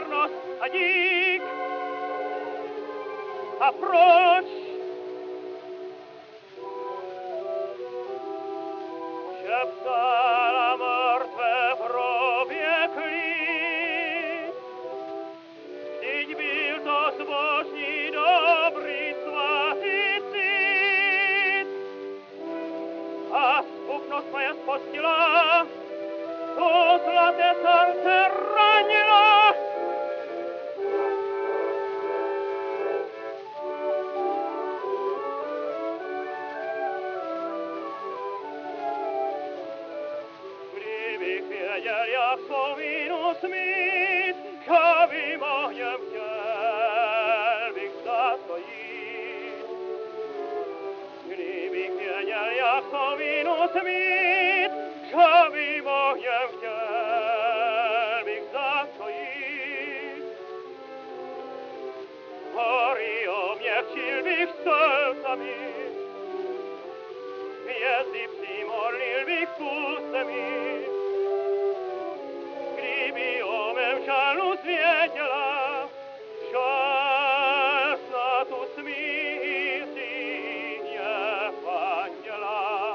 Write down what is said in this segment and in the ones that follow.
wierność, a nikt. A proč szeptala martwe w grobie klip? Dziś był to zbożny, dobry, słaty cid, a spukno swoja spostila, to zlate serce ranila. Jak powinno smít, kaby mojem chtěl bych zastojit. Kdybych věděl, jak powinno smít, kaby mojem chtěl bych zastojit. Hory oměkčil bych srdcami, hvězdy přimorlil bych pustemi. Kdyby o mém žalu svěděla, žal snad usmíří hněv anděla.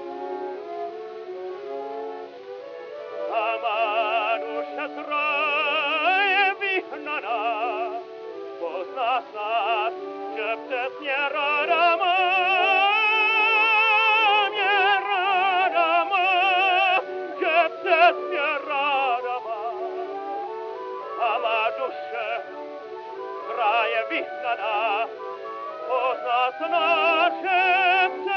A má duše z ráje vyhnaná, pozná snad, že přesně ráda má. Kraje vyhnaná, pozná snad, že